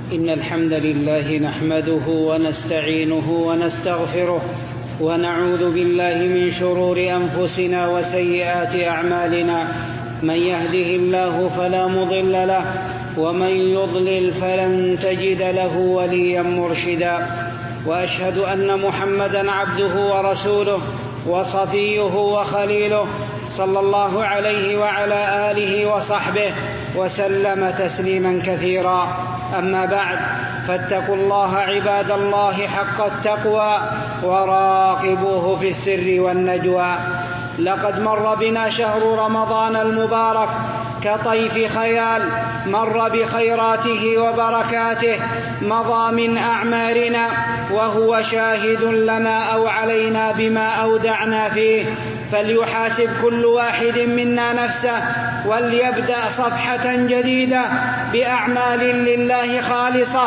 إن الحمد لله نحمده ونستعينه ونستغفره ونعوذ بالله من شرور أنفسنا وسيئات أعمالنا. من يهده الله فلا مضل له ومن يضلل فلن تجد له وليا مرشدا. وأشهد أن محمدًا عبده ورسوله وصفيه وخليله صلى الله عليه وعلى آله وصحبه وسلم تسليما كثيرا. أما بعد، فاتقوا الله عباد الله حق التقوى وراقبوه في السر والنجوى. لقد مر بنا شهر رمضان المبارك كطيف خيال، مر بخيراته وبركاته، مضى من أعمارنا وهو شاهد لنا أو علينا بما أودعنا فيه. فليحاسب كل واحد منا نفسه وليبدأ صفحة جديدة بأعمال لله خالصة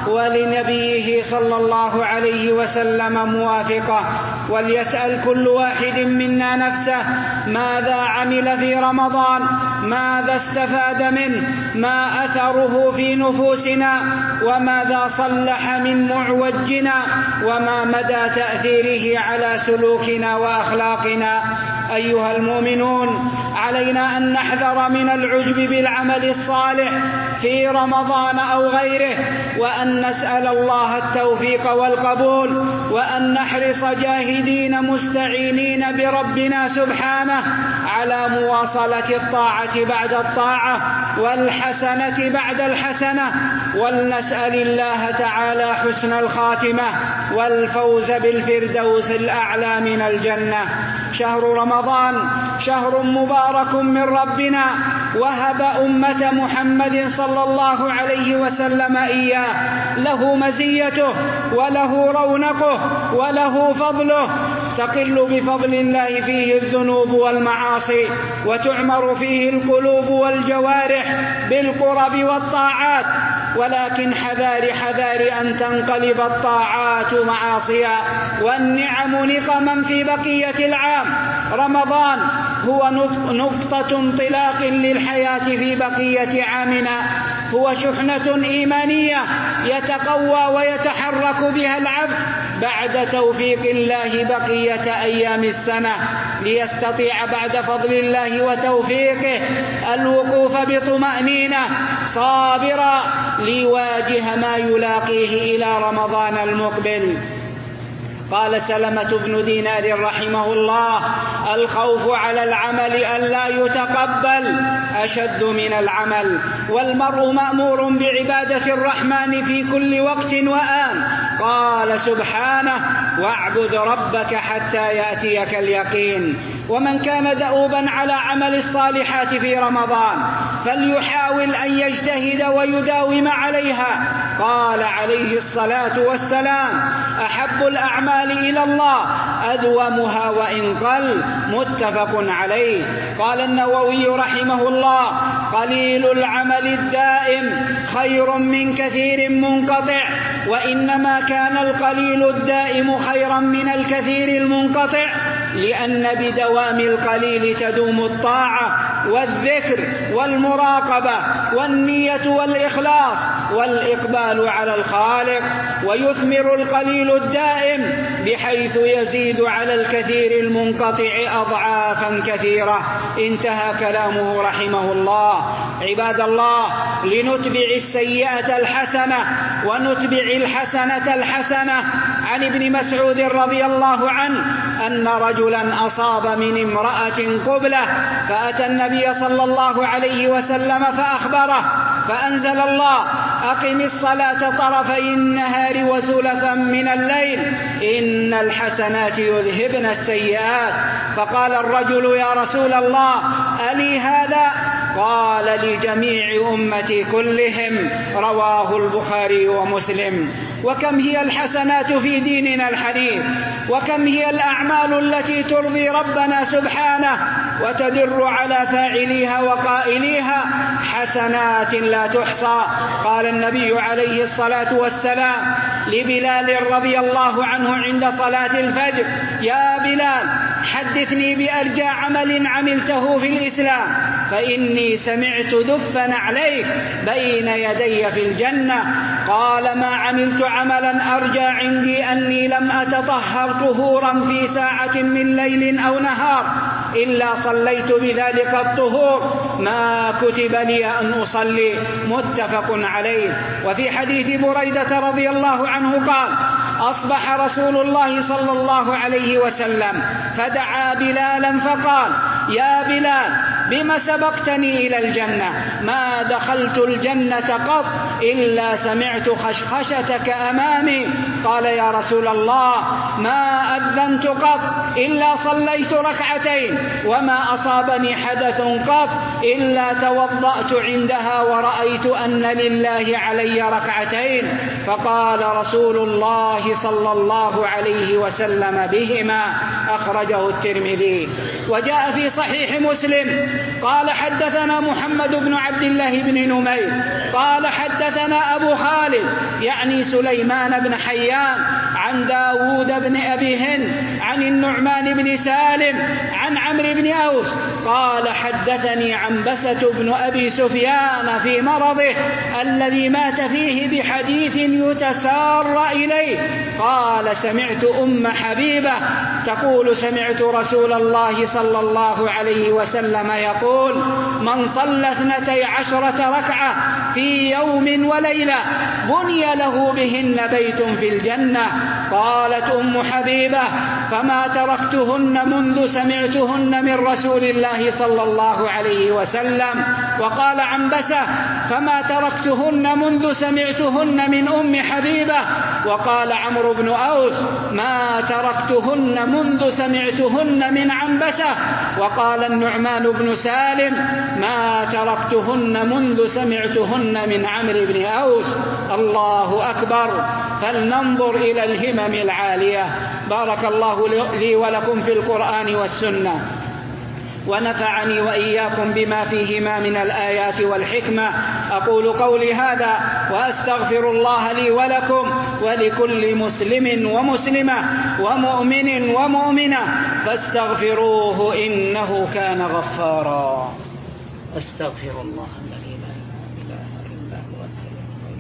ولنبيه صلى الله عليه وسلم موافقة. وليسأل كل واحد منا نفسه ماذا عمل في رمضان، ماذا استفاد منه، ما أثره في نفوسنا، وماذا صلح من معوجنا، وما مدى تأثيره على سلوكنا وأخلاقنا. أيها المؤمنون، علينا أن نحذر من العجب بالعمل الصالح في رمضان أو غيره، وأن نسأل الله التوفيق والقبول، وأن نحرص جاهدين مستعينين بربنا سبحانه على مواصلة الطاعة بعد الطاعة والحسنة بعد الحسنة، ولنسأل الله تعالى حسن الخاتمة والفوز بالفردوس الأعلى من الجنة. شهر رمضان شهر مبارك من ربنا، وهب أمة محمد صلى الله عليه وسلم إياه، له مزيته وله رونقه وله فضله. تقل بفضل الله فيه الذنوب والمعاصي، وتعمر فيه القلوب والجوارح بالقرب والطاعات، ولكن حذار أن تنقلب الطاعات معاصيا والنعم نقما في بقية العام. رمضان هو نقطة انطلاق للحياة في بقية عامنا، هو شحنة إيمانية يتقوى ويتحرك بها العبد بعد توفيق الله بقية أيام السنة، ليستطيع بعد فضل الله وتوفيقه الوقوف بطمأنينة صابرا ليواجه ما يلاقيه إلى رمضان المقبل. قال سلمة بن دينار رحمه الله: الخوف على العمل ألا يتقبل أشد من العمل، والمرء مأمور بعبادة الرحمن في كل وقت وآن. قال سبحانه: واعبد ربك حتى يأتيك اليقين. ومن كان دؤوبا على عمل الصالحات في رمضان فليحاول أن يجتهد ويداوم عليها. قال عليه الصلاة والسلام: أحب الأعمال إلى الله أدومها وإن قل. متفق عليه. قال النووي رحمه الله: قليل العمل الدائم خير من كثير منقطع، وإنما كان القليل الدائم خيرا من الكثير المنقطع، لأن بدوام القليل تدوم الطاعة والذكر والمراقبة والنية والإخلاص والإقبال على الخالق، ويثمر القليل الدائم بحيث يزيد على الكثير المنقطع أضعافا كثيرة. انتهى كلامه رحمه الله. عباد الله، لنتبع السيئة الحسنة ونتبع الحسنة الحسنة. عن ابن مسعود رضي الله عنه أن رجلا أصاب من امرأة قبلة، فأتى النبي صلى الله عليه وسلم فأخبره، فأنزل الله: أقم الصلاة طرفي النهار وزلفا من الليل إن الحسنات يذهبن السيئات. فقال الرجل: يا رسول الله، ألي هذا؟ قال: لجميع أمتي كلهم. رواه البخاري ومسلم. وكم هي الحسنات في ديننا الحنيف، وكم هي الأعمال التي ترضي ربنا سبحانه وتدر على فاعليها وقائليها، حسنات لا تحصى. قال النبي عليه الصلاة والسلام لبلال رضي الله عنه عند صلاة الفجر: يا بلال، حدثني بأرجى عمل عملته في الإسلام، فإني سمعت دفا عليك بين يدي في الجنة. قال: ما عملت عملا أرجى عندي أني لم أتطهر طهورا في ساعة من ليل أو نهار إلا صليت بذلك الطهور ما كتب لي أن أصلي. متفق عليه. وفي حديث بريدة رضي الله عنه قال: أصبح رسول الله صلى الله عليه وسلم فدعا بلالا فقال: يا بلال، بما سبقتني إلى الجنة؟ ما دخلت الجنة قط إلا سمعت خشخشتك أمامي. قال: يا رسول الله، ما أذنت قط إلا صليت ركعتين، وما أصابني حدث قط إلا توضأت عندها ورأيت أن لله علي ركعتين. فقال رسول الله صلى الله عليه وسلم: بهما. أخرجه الترمذي. وجاء في صحيح مسلم قال: حدثنا محمد بن عبد الله بن نمير قال: حدثنا أبو خالد يعني سليمان بن حيان عن داود بن أبي هند عن النعمان بن سالم عن عمرو بن أوس قال: حدثني عنبسة بن أبي سفيان في مرضه الذي مات فيه بحديث يتسار إليه. قال: سمعت أم حبيبة تقول: سمعت رسول الله صلى الله عليه وسلم يقول: من صلى 12 ركعة في يوم وليلة بني له بهن بيت في الجنة. قالت أم حبيبة: فما تركتهن منذ سمعتهن من رسول الله صلى الله عليه وسلم. وقال عنبسة: فما تركتهن منذ سمعتهن من أم حبيبة. وقال عمرو بن أوس: ما تركتهن منذ سمعتهن من عنبسة. وقال النعمان بن سالم: ما تركتهن منذ سمعتهن من عمرو بن أوس. الله أكبر. فلننظر إلى الهمم العالية. بارك الله لي ولكم في القرآن والسنة، ونفعني وإياكم بما فيهما من الآيات والحكمة. أقول قولي هذا وأستغفر الله لي ولكم ولكل مسلم ومسلمة ومؤمن ومؤمنة فاستغفروه إنه كان غفارا. أستغفر الله الذي لا إله إلا هو الحي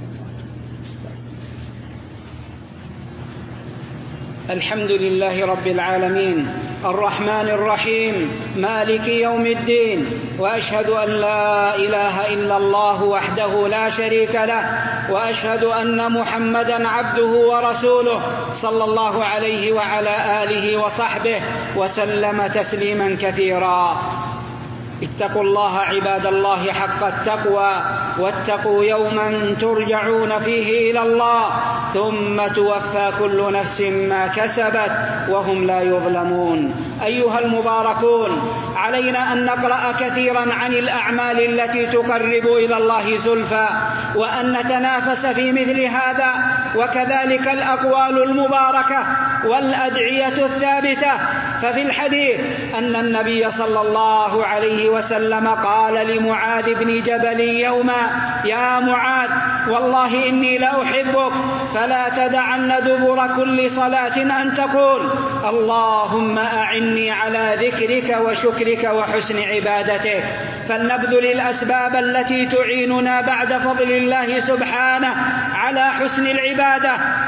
القيوم. الحمد لله رب العالمين الرحمن الرحيم مالك يوم الدين، وأشهد أن لا إله إلا الله وحده لا شريك له، وأشهد أن محمدًا عبده ورسوله صلى الله عليه وعلى آله وصحبه وسلم تسليمًا كثيرا. اتقوا الله عباد الله حق التقوى، واتقوا يوما ترجعون فيه إلى الله ثم توفى كل نفس ما كسبت وهم لا يظلمون. أيها المباركون، علينا أن نقرأ كثيرا عن الأعمال التي تقرب إلى الله زلفى، وأن نتنافس في مثل هذا، وكذلك الأقوال المباركة والأدعية الثابتة. ففي الحديث أن النبي صلى الله عليه وسلم قال لمعاذ بن جبل يوما: يا معاذ، والله إني لأحبك، فلا تدعن دبر كل صلاة أن تقول: اللهم أعني على ذكرك وشكرك وحسن عبادتك. فلنبذل الأسباب التي تعيننا بعد فضل الله سبحانه على حسن العبادة،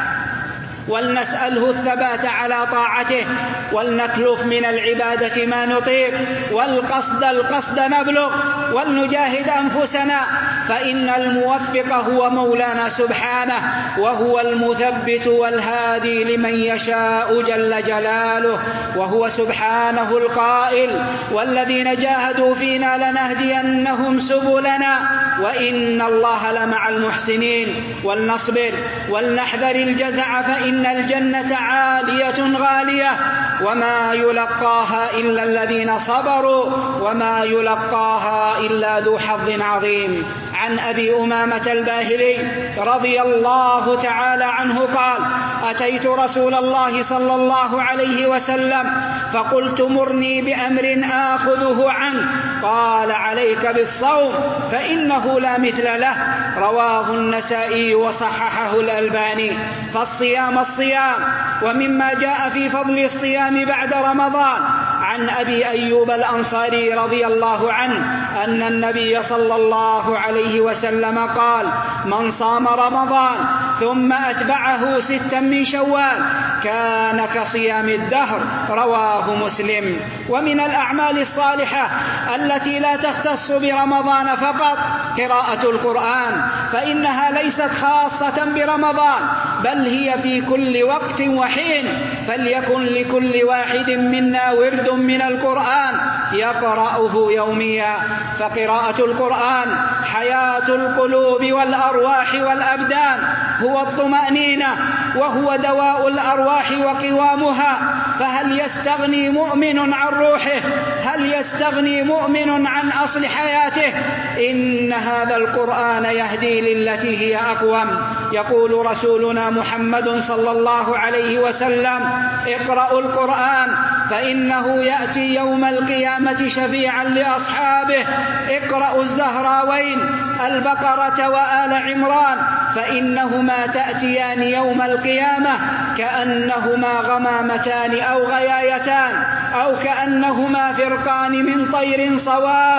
ولنسأله الثبات على طاعته، ولنكلف من العبادة ما نطيق، القصد نبلغ، ولنجاهد أنفسنا، فإن الموفق هو مولانا سبحانه، وهو المثبت والهادي لمن يشاء جل جلاله، وهو سبحانه القائل: والذين جاهدوا فينا لنهدينهم سبلنا وإن الله لمع المحسنين. ولنصبر ولنحذر الجزع، فإن الجنة عالية غالية، وما يلقاها إلا الذين صبروا، وما يلقاها إلا ذو حظ عظيم. عن أبي أمامة الباهلي رضي الله تعالى عنه قال: أتيت رسول الله صلى الله عليه وسلم فقلت: مرني بأمر آخذه عنه. قال: عليك بالصوم فإنه لا مثل له. رواه النسائي وصححه الألباني. فالصيام الصيام. ومما جاء في فضل الصيام بعد رمضان عن أبي أيوب الأنصاري رضي الله عنه أن النبي صلى الله عليه وسلم قال: من صام رمضان ثم أتبعه 6 من شوال كان كصيام الدهر. رواه مسلم. ومن الأعمال الصالحة التي لا تختص برمضان فقط قراءة القرآن، فإنها ليست خاصة برمضان بل هي في كل وقت وحين، فليكن لكل واحد منا ورد من القرآن يقرأه يوميا، فقراءة القرآن حياة القلوب والأرواح والأبدان، هو الطمأنينة وهو دواء الأرواح وقوامها. فهل يستغني مؤمن عن روحه؟ هل يستغني مؤمن عن أصل حياته؟ إن هذا القرآن يهدي للتي هي أقوم. يقول رسولنا محمد صلى الله عليه وسلم: اقرأوا القرآن فإنه يأتي يوم القيامة شفيعا لأصحابه. اقرأوا الزهراوين البقرة وآل عمران فإنهما تأتيان يوم القيامة كأنهما غمامتان أو غيايتان أو كأنهما فرقان من طير صواف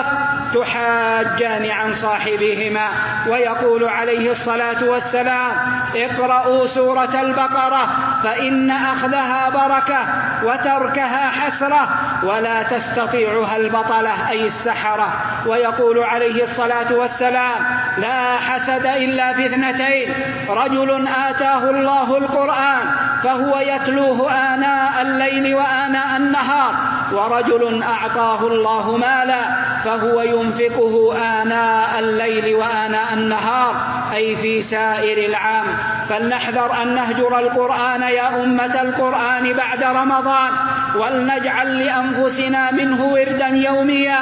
تحاجان عن صاحبهما. ويقول عليه الصلاة والسلام: اقرأوا سورة البقرة فإن أخذها بركة وتركها حسرة ولا تستطيعها البطلة أي السحرة. ويقول عليه الصلاة والسلام: لا حسد إلا في 2: رجل آتاه الله القرآن فهو يتلوه آناء الليل وآناء النهار، ورجل أعطاه الله مالا فهو ينفقه آناء الليل وآناء النهار أي في سائر العام. فلنحذر أن نهجر القرآن يا أمة القرآن بعد رمضان، ولنجعل لأنفسنا منه وردا يوميا،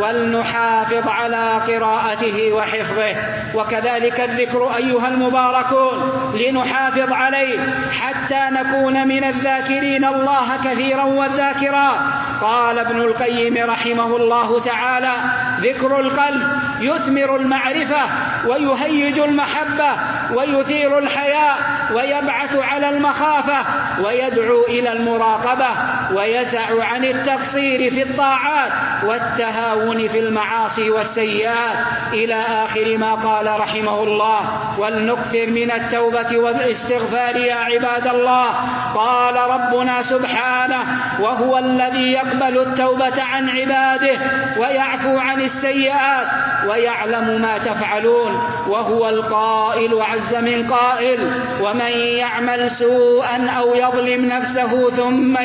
ولنحافظ على قراءته وحفظه. وكذلك الذكر أيها المباركون لنحافظ عليه حتى نكون من الذاكرين الله كثيرا والذاكرات. قال ابن القيم رحمه الله تعالى: ذكر القلب يثمر المعرفة ويهيج المحبة ويثير الحياء ويبعث على المخافة ويدعو إلى المراقبة ويسع عن التقصير في الطاعات والتهاون في المعاصي والسيئات، إلى آخر ما قال رحمه الله. ولنكثر من التوبة والاستغفار يا عباد الله. قال ربنا سبحانه: وهو الذي يقبل التوبة عن عباده ويعفو عن السيئات ويعلم ما تفعلون. وهو القائل عز من قائل: ومن يعمل سوءا أو يظلم نفسه ثم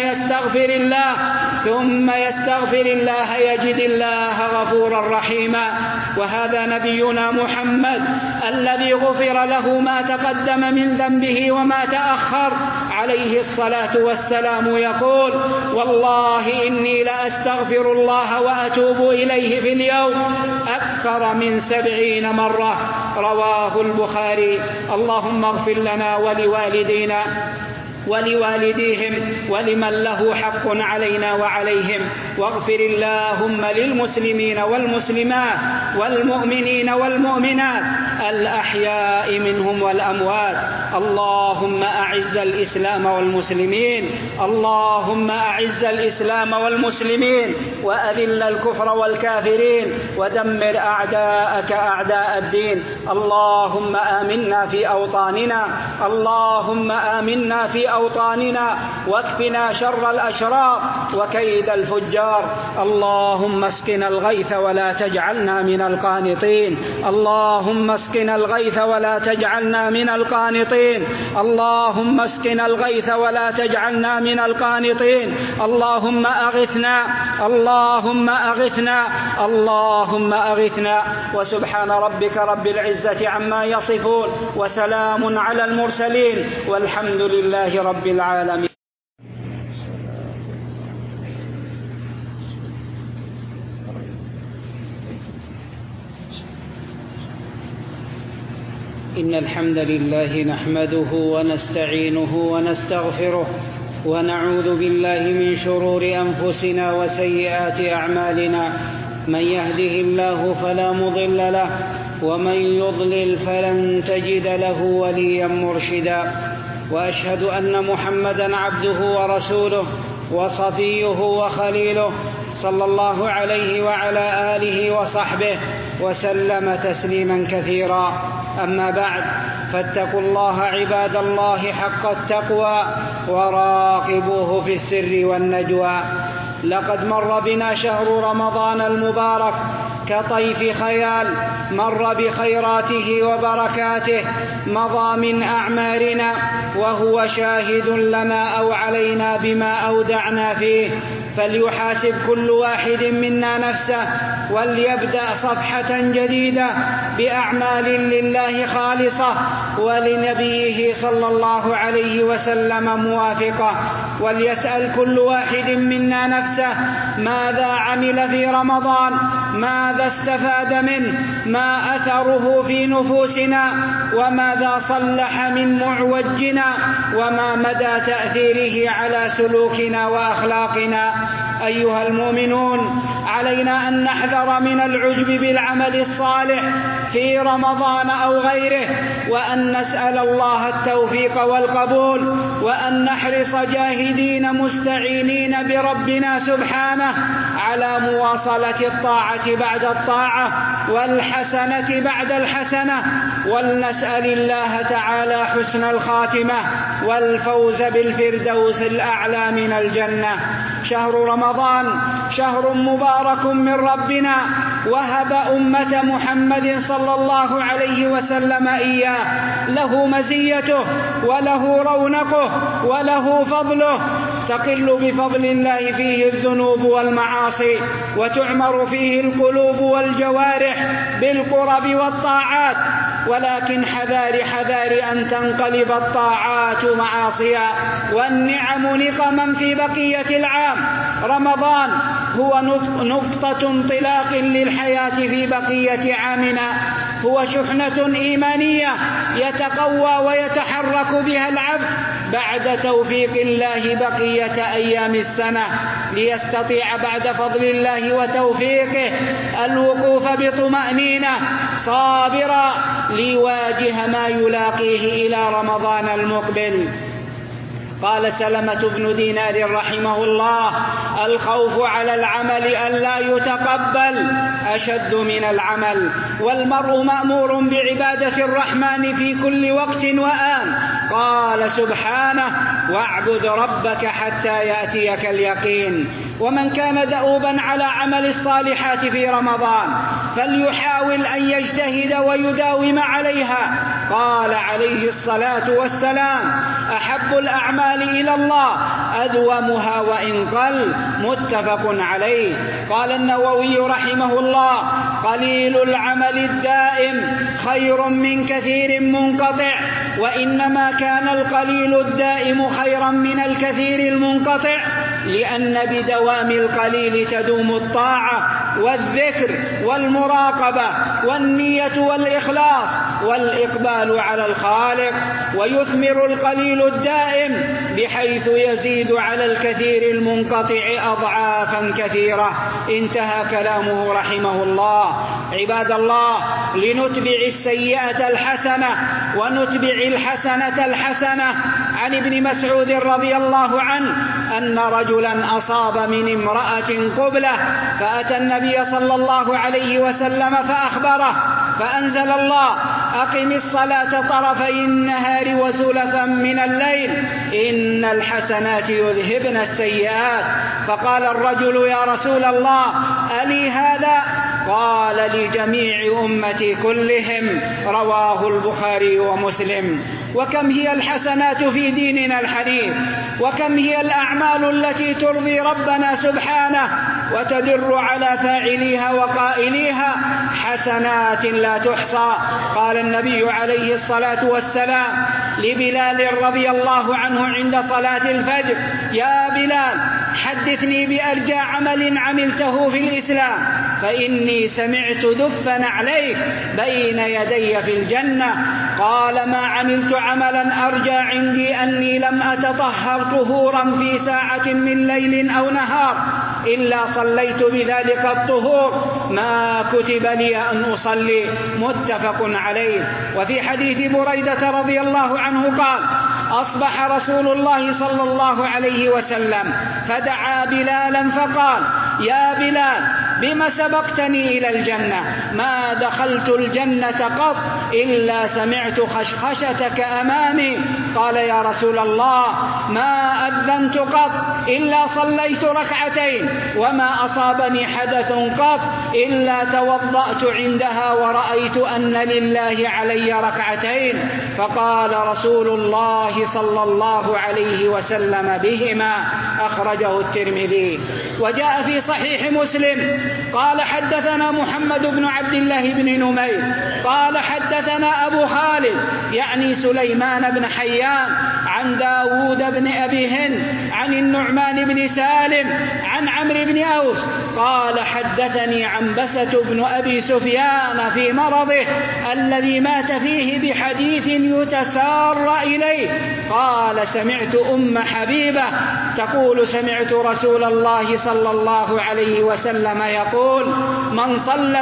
يستغفر الله يجد الله غفورا رحيما. وهذا نبينا محمد الذي غفر له ما تقدم من ذنبه وما تأخر عليه الصلاة والسلام يقول: والله إني لأستغفر الله وأتوب إليه في اليوم أكثر من 70 مرة. رواه البخاري. اللهم اغفر لنا ولوالدينا ولوالديهم ولمن له حق علينا وعليهم، واغفر اللهم للمسلمين والمسلمات والمؤمنين والمؤمنات الأحياء منهم والأموات. اللهم أعز الإسلام والمسلمين، اللهم أعز الإسلام والمسلمين وأذل الكفر والكافرين ودمر أعداءك أعداء الدين. اللهم آمنا في أوطاننا، اللهم آمنا في أوطاننا واكفنا شر الأشرار وكيد الفجار. اللهم اسقنا الغيث ولا تجعلنا من القانطين، اللهم اسقنا الغيث ولا تجعلنا من القانطين، اللهم اسقنا الغيث ولا تجعلنا من القانطين. اللهم أغثنا، اللهم أغثنا، اللهم أغثنا. وسبحان ربك رب العزة عما يصفون وسلام على المرسلين والحمد لله رب العالمين. إن الحمد لله نحمده ونستعينه ونستغفره ونعوذ بالله من شرور أنفسنا وسيئات أعمالنا. من يهده الله فلا مضل له ومن يضلل فلن تجد له وليا مرشدا. وأشهد أن محمدًا عبده ورسوله وصفيه وخليله، صلى الله عليه وعلى آله وصحبه وسلم تسليما كثيرا. أما بعد، فاتقوا الله عباد الله حق التقوى وراقبوه في السر والنجوى. لقد مر بنا شهر رمضان المبارك كطيف خيال، مر بخيراته وبركاته، مضى من أعمارنا وهو شاهد لنا أو علينا بما أودعنا فيه. فليحاسب كل واحد منا نفسه وليبدأ صفحة جديدة بأعمال لله خالصة ولنبيه صلى الله عليه وسلم موافقة. وليسأل كل واحد منا نفسه ماذا عمل في رمضان، ماذا استفاد منه، ما أثره في نفوسنا، وماذا صلح من معوجنا، وما مدى تأثيره على سلوكنا وأخلاقنا. أيها المؤمنون، علينا أن نحذر من العجب بالعمل الصالح في رمضان أو غيره، وأن نسأل الله التوفيق والقبول، وأن نحرص جاهدين مستعينين بربنا سبحانه على مواصلة الطاعة بعد الطاعة والحسنة بعد الحسنة، ولنسأل الله تعالى حسن الخاتمة والفوز بالفردوس الأعلى من الجنة. شهر رمضان شهر مبارك من ربنا، وهب أمة محمد صلى الله عليه وسلم إياه، له مزيته وله رونقه وله فضله. تقل بفضل الله فيه الذنوب والمعاصي، وتعمر فيه القلوب والجوارح بالقرب والطاعات، ولكن حذار أن تنقلب الطاعات معاصيا والنعم نقما في بقية العام. رمضان هو نقطة انطلاق للحياة في بقية عامنا، هو شحنة إيمانية يتقوى ويتحرك بها العبد بعد توفيق الله بقية أيام السنة، ليستطيع بعد فضل الله وتوفيقه الوقوف بطمأنينة صابرا ليواجه ما يلاقيه إلى رمضان المقبل. قال سلمة بن دينار رحمه الله: الخوف على العمل ألا يتقبل أشد من العمل، والمرء مأمور بعبادة الرحمن في كل وقت وآن. قال سبحانه: واعبد ربك حتى يأتيك اليقين. ومن كان دؤوبا على عمل الصالحات في رمضان فليحاول أن يجتهد ويداوم عليها. قال عليه الصلاة والسلام: أحب الأعمال إلى الله أدومها وإن قل. متفق عليه. قال النووي رحمه الله: قليل العمل الدائم خير من كثير منقطع، وإنما كان القليل الدائم خيرا من الكثير المنقطع، لأن بدوام القليل تدوم الطاعة والذكر والمراقبة والنية والإخلاص والإقبال على الخالق، ويثمر القليل الدائم بحيث يزيد على الكثير المنقطع أضعافا كثيرة. انتهى كلامه رحمه الله. عباد الله، لنتبع السيئة الحسنة ونتبع الحسنة الحسنة. عن ابن مسعود رضي الله عنه أن رجلا أصاب من امرأة قبلة، فأتى النبي صلى الله عليه وسلم فأخبره، فأنزل الله: أقم الصلاة طرفي النهار وزلفا من الليل إن الحسنات يذهبن السيئات. فقال الرجل: يا رسول الله، ألي هذا؟ قال: لجميع أمتي كلهم. رواه البخاري ومسلم. وكم هي الحسنات في ديننا الحنيف، وكم هي الأعمال التي ترضي ربنا سبحانه وتدر على فاعليها وقائليها، حسنات لا تحصى. قال النبي عليه الصلاة والسلام لبلال رضي الله عنه عند صلاة الفجر: يا بلال، حدثني بأرجى عمل عملته في الإسلام، فإني سمعت دفا عليك بين يدي في الجنة. قال: ما عملت عملا أرجى عندي أني لم أتطهر طهورا في ساعة من ليل أو نهار إلا صليت بذلك الطهور ما كتب لي أن أصلي. متفق عليه. وفي حديث بريدة رضي الله عنه قال: أصبح رسول الله صلى الله عليه وسلم فدعا بلالا فقال: يا بلال، بما سبقتني إلى الجنة؟ ما دخلت الجنة قط إلا سمعت خشخشتك أمامي. قال: يا رسول الله، ما أذنت قط إلا صليت ركعتين، وما أصابني حدث قط إلا توضأت عندها ورأيت أن لله علي ركعتين. فقال رسول الله صلى الله عليه وسلم بهما. أخرجه الترمذي. وجاء في صحيح مسلم قال: حدثنا محمد بن عبد الله بن نمير قال: حدثنا أبو خالد يعني سليمان بن حيان عن داود بن أبي هند عن النعمان بن سالم عن عمرو بن أوس قال: حدثني عنبسة بن أبي سفيان في مرضه الذي مات فيه بحديث يتسار إليه. قال: سمعت أم حبيبة تقول: سمعت رسول الله صلى الله عليه وسلم يقول: من صلى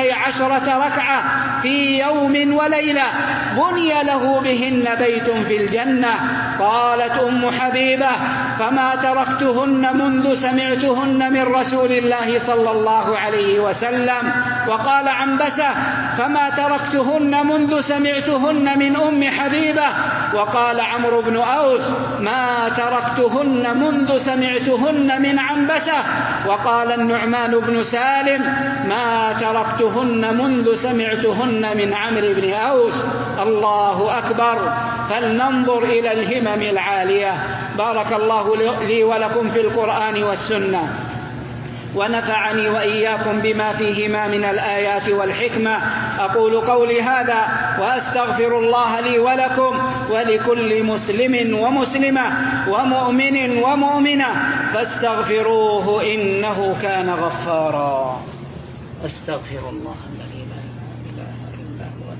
12 ركعة في يوم وليلة بني له بهن بيت في الجنة. قالت أم حبيبة: فما تركتهن منذ سمعتهن من رسول الله صلى الله عليه وسلم. وقال عنبسة: فما تركتهن منذ سمعتهن من أم حبيبة. وقال عمرو بن أوس: ما تركتهن منذ سمعتهن من عنبسة. وقال النعمان بن سالم: ما تركتهن منذ سمعتهن من عمرو بن أوس. الله أكبر. فلننظر إلى الهمم العالية. بارك الله لي ولكم في القرآن والسنة، ونفعني وإياكم بما فيهما من الآيات والحكمة. أقول قولي هذا وأستغفر الله لي ولكم ولكل مسلم ومسلمة ومؤمن ومؤمنة فاستغفروه إنه كان غفارا. أستغفر الله الذي لا إله إلا هو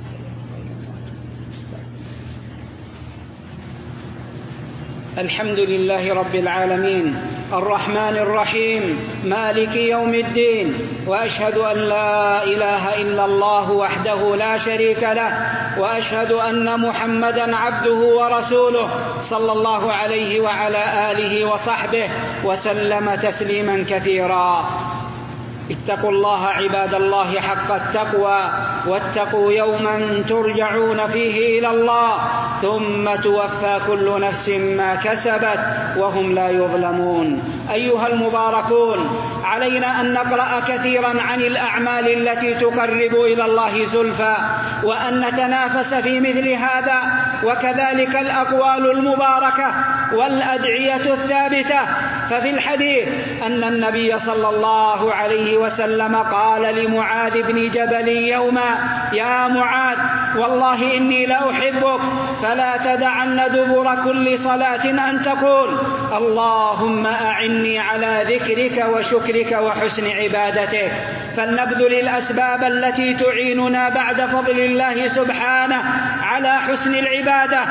الحمد لله رب العالمين الرحمن الرحيم مالك يوم الدين، وأشهد أن لا إله إلا الله وحده لا شريك له، وأشهد أن محمدًا عبده ورسوله صلى الله عليه وعلى آله وصحبه وسلم تسليمًا كثيرًا. اتقوا الله عباد الله حق التقوى، واتقوا يوما ترجعون فيه إلى الله ثم توفى كل نفس ما كسبت وهم لا يظلمون. أيها المباركون، علينا أن نقرأ كثيرا عن الأعمال التي تقرب إلى الله زلفى، وأن نتنافس في مثل هذا، وكذلك الأقوال المباركة والأدعية الثابتة. ففي الحديث أن النبي صلى الله عليه وسلم قال لمعاذ بن جبل يوما: يا معاذ، والله إني لأحبك، فلا تدعن دبر كل صلاة أن تقول: اللهم أعني على ذكرك وشكرك وحسن عبادتك. فلنبذل الأسباب التي تعيننا بعد فضل الله سبحانه على حسن العبادة،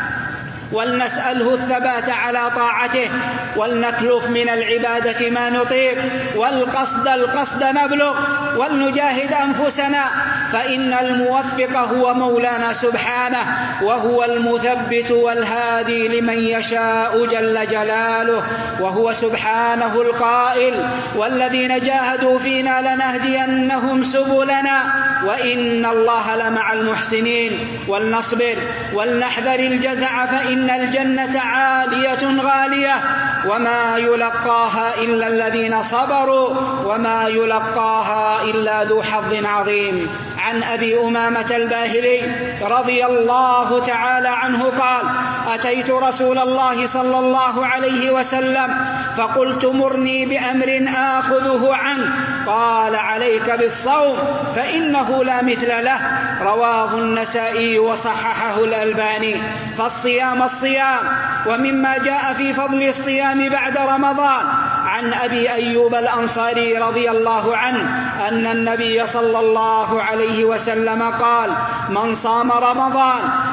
ولنسأله الثبات على طاعته، ولنكلف من العبادة ما نطيق، والقصد نبلغ، ولنجاهد أنفسنا، فإن الموفق هو مولانا سبحانه، وهو المثبت والهادي لمن يشاء جل جلاله، وهو سبحانه القائل: والذين جاهدوا فينا لنهدينهم سبلنا وإن الله لمع المحسنين. ولنصبر ولنحذر الجزع، فإن الجنة عالية غالية، وما يلقاها إلا الذين صبروا، وما يلقاها إلا ذو حظ عظيم. عن أبي أمامة الباهلي رضي الله تعالى عنه قال: أتيت رسول الله صلى الله عليه وسلم فقلت: مرني بأمر آخذه عنه. قال: عليك بالصوم فإنه لا مثل له. رواه النسائي وصححه الألباني. فالصيام الصيام. ومما جاء في فضل الصيام بعد رمضان عن أبي أيوب الأنصاري رضي الله عنه أن النبي صلى الله عليه وسلم قال: من صام رمضان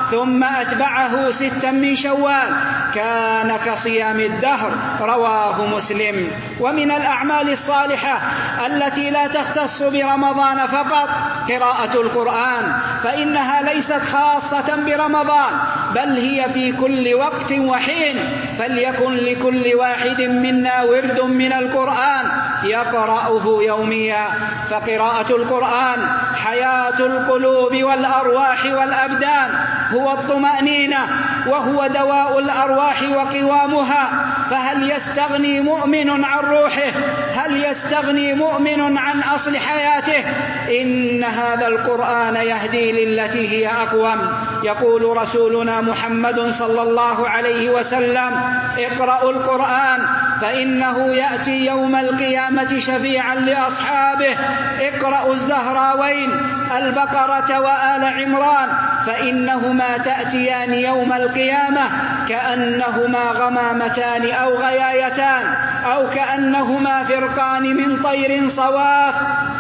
ثم أتبعه 6 من شوال كان كصيام الدهر. رواه مسلم. ومن الأعمال الصالحة التي لا تختص برمضان فقط قراءة القرآن، فإنها ليست خاصة برمضان بل هي في كل وقت وحين، فليكن لكل واحد منا ورد من القرآن يقرأه يوميا، فقراءة القرآن حياة القلوب والأرواح والأبدان، هو الطمأنينة وهو دواء الأرواح وقوامها. فهل يستغني مؤمن عن روحه؟ هل يستغني مؤمن عن أصل حياته؟ إن هذا القرآن يهدي للتي هي أقوم. يقول رسولنا محمد صلى الله عليه وسلم: اقرأوا القرآن فإنه يأتي يوم القيامة شفيعا لأصحابه. اقرأوا الزهراوين البقرة وآل عمران فإنهما تأتيان يوم القيامة كأنهما غمامتان أو غيايتان أو كأنهما فرقان من طير صواف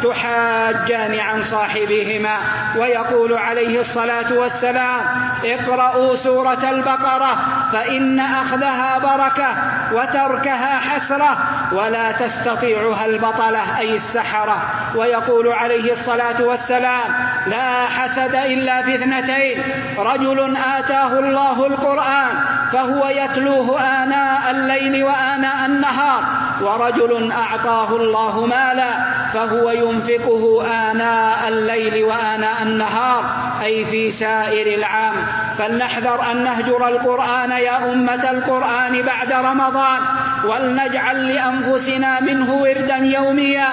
تحاجان عن صاحبهما. ويقول عليه الصلاة والسلام: اقرأوا سورة البقرة فإن أخذها بركة وتركها حسرة ولا تستطيعها البطلة أي السحرة. ويقول عليه الصلاة والسلام: لا حسد إلا في 2: رجل آتاه الله القرآن فهو يتلوه آناء الليل وآناء النهار، ورجل أعطاه الله مالا فهو ينفقه آناء الليل وآناء النهار أي في سائر العام. فلنحذر أن نهجر القرآن يا أمة القرآن بعد رمضان، ولنجعل لأنفسنا منه وردا يوميا،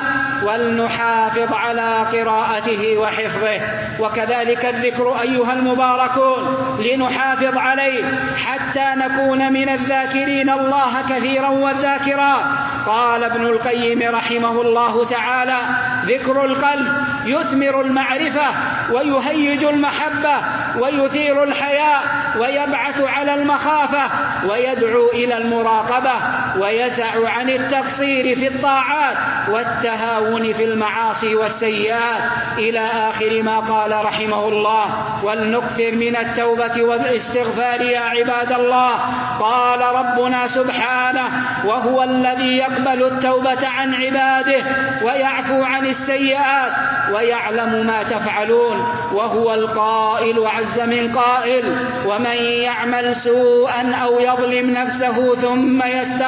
ولنحافظ على قراءته وحفظه. وكذلك الذكر أيها المباركون لنحافظ عليه حتى نكون من الذاكرين الله كثيرا والذاكرات. قال ابن القيم رحمه الله تعالى: ذكر القلب يثمر المعرفة ويهيج المحبة ويثير الحياء ويبعث على المخافة ويدعو إلى المراقبة ويزع عن التقصير في الطاعات والتهاون في المعاصي والسيئات إلى آخر ما قال رحمه الله. ولنكثر من التوبة والاستغفار يا عباد الله. قال ربنا سبحانه: وهو الذي يقبل التوبة عن عباده ويعفو عن السيئات ويعلم ما تفعلون. وهو القائل عز من قائل: ومن يعمل سوءا أو يظلم نفسه ثم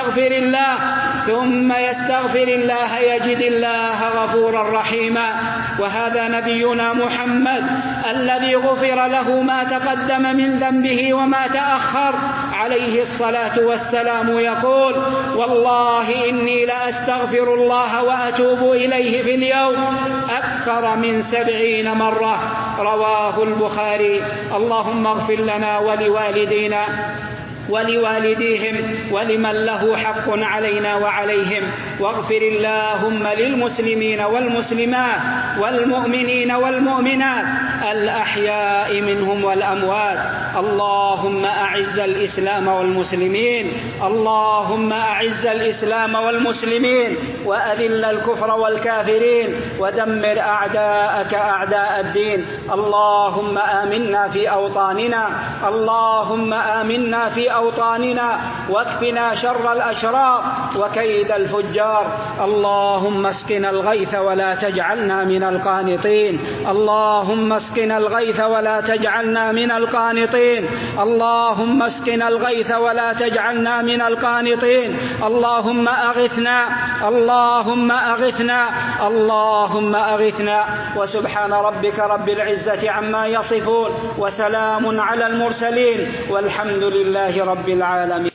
يستغفر الله يجد الله غفورا رحيما. وهذا نبينا محمد الذي غفر له ما تقدم من ذنبه وما تأخر عليه الصلاة والسلام يقول: والله إني لأستغفر الله وأتوب إليه في اليوم أكثر من 70 مرة. رواه البخاري. اللهم اغفر لنا ولوالدينا ولوالديهم ولمن له حق علينا وعليهم، واغفر اللهم للمسلمين والمسلمات والمؤمنين والمؤمنات الأحياء منهم والأموات. اللهم أعز الإسلام والمسلمين، اللهم أعز الإسلام والمسلمين وأذل الكفر والكافرين ودمر أعداءك أعداء الدين. اللهم آمنا في أوطاننا، اللهم آمنا في أوطاننا واكفنا شر الأشرار وكيد الفجار. اللهم اسقنا الغيث ولا تجعلنا من القانطين، اللهم اسقنا الغيث ولا تجعلنا من القانطين، اللهم اسقنا الغيث ولا تجعلنا من القانطين. اللهم أغثنا، اللهم أغثنا، اللهم أغثنا. وسبحان ربك رب العزة عما يصفون وسلام على المرسلين والحمد لله رب العالمين.